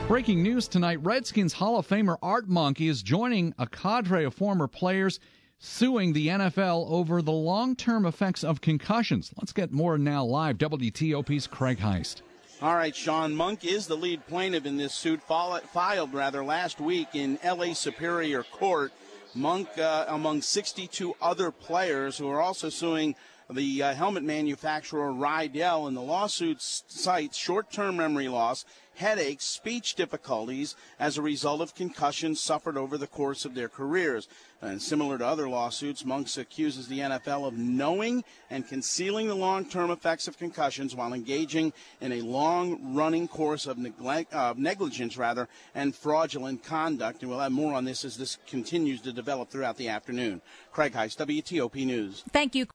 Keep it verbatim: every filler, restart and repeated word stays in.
Breaking news tonight, Redskins Hall of Famer Art Monk is joining a cadre of former players suing the N F L over the long-term effects of concussions. Let's get more now live. W T O P's Craig Heist. All right, Sean, Monk is the lead plaintiff in this suit, filed rather last week in L A Superior Court. Monk, uh, among sixty-two other players who are also suing the uh, helmet manufacturer Rydell, and the lawsuit cites short-term memory loss, headaches, speech difficulties as a result of concussions suffered over the course of their careers. And similar to other lawsuits, Monk accuses the N F L of knowing and concealing the long-term effects of concussions while engaging in a long-running course of neglect, uh, negligence rather, and fraudulent conduct. And we'll have more on this as this continues to develop throughout the afternoon. Craig Heist, W T O P News. Thank you.